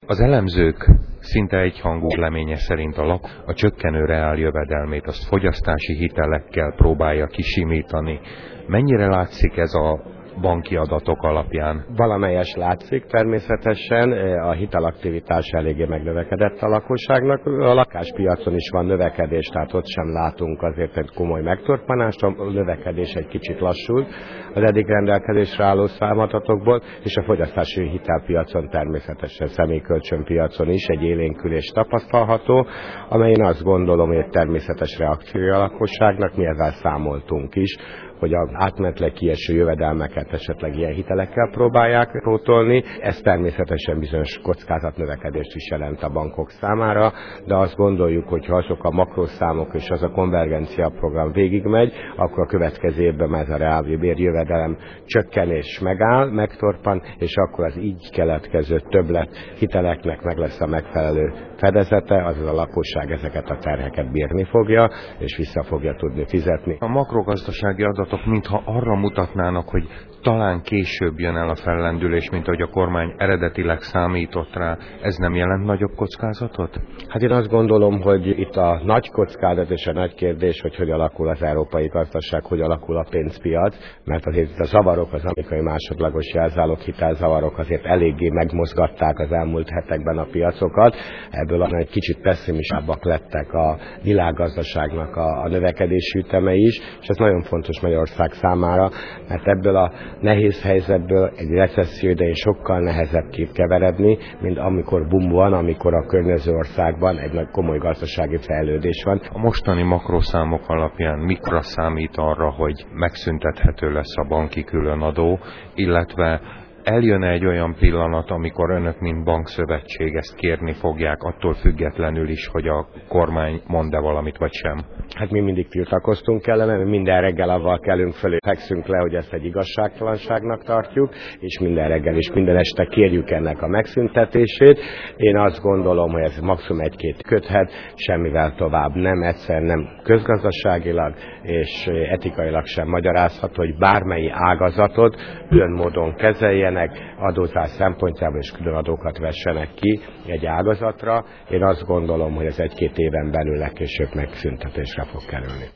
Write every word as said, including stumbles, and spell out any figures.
Az elemzők szinte egyhangú véleménye szerint a lak a csökkenő reáljövedelmét azt fogyasztási hitelekkel próbálja kisimítani. Mennyire látszik ez a banki adatok alapján? Valamelyes látszik természetesen, a hitelaktivitás eléggé megnövekedett a lakosságnak. A lakáspiacon is van növekedés, tehát ott sem látunk azért egy komoly megtorpanást, a növekedés egy kicsit lassult az eddig rendelkezésre álló számadatokból, és a fogyasztási hitelpiacon természetesen személykölcsönpiacon is egy élénkülés tapasztalható, amely én azt gondolom, hogy egy természetes reakciója a lakosságnak, mi ezzel számoltunk is, hogy az átmenetileg kieső jövedelmeket esetleg ilyen hitelekkel próbálják pótolni. Ez természetesen bizonyos kockázatnövekedést is jelent a bankok számára, de azt gondoljuk, hogy ha azok a makroszámok és az a konvergencia program végigmegy, akkor a következő évben ez a reálbérjövedelem csökkenés megáll, megtorpan, és akkor az így keletkező többlet hiteleknek meg lesz a megfelelő fedezete, azaz a lakosság ezeket a terheket bírni fogja, és vissza fogja tudni fizetni. A makrogazdasági adatok mintha arra mutatnának, hogy talán később jön el a fellendülés, mint ahogy a kormány eredetileg számított rá. Ez nem jelent nagyobb kockázatot? Hát én azt gondolom, hogy itt a nagy kockázat és a nagy kérdés, hogy hogy alakul az európai gazdaság, hogy alakul a pénzpiac, mert azért itt a zavarok, az amerikai másodlagos jelzálog hitelzavarok azért eléggé megmozgatták az elmúlt hetekben a piacokat. Ebből egy kicsit pesszimistábbak lettek a világgazdaságnak a, a növekedési üteme is, és ez nagyon fontos Magyarország számára, mert ebből a nehéz helyzetből egy recesszió idején sokkal nehezebb két keveredni, mint amikor boom van, amikor a környező országban egy nagy komoly gazdasági fejlődés van. A mostani makroszámok alapján mikra számít arra, hogy megszüntethető lesz a banki különadó, illetve eljön egy olyan pillanat, amikor önök, mint bankszövetség ezt kérni fogják, attól függetlenül is, hogy a kormány mond-e valamit, vagy sem? Hát mi mindig tiltakoztunk ellene, mert minden reggel avval kelünk fölé, fekszünk le, hogy ezt egy igazságtalanságnak tartjuk, és minden reggel és minden este kérjük ennek a megszüntetését. Én azt gondolom, hogy ez maximum egy-két köthet, semmivel tovább nem, egyszer nem közgazdaságilag és etikailag sem magyarázható, hogy bármely ágazatot külön módon kezeljen, adózás szempontjából és külön adókat vessenek ki egy ágazatra. Én azt gondolom, hogy ez egy-két éven belül legkésőbb megszüntetésre fog kerülni.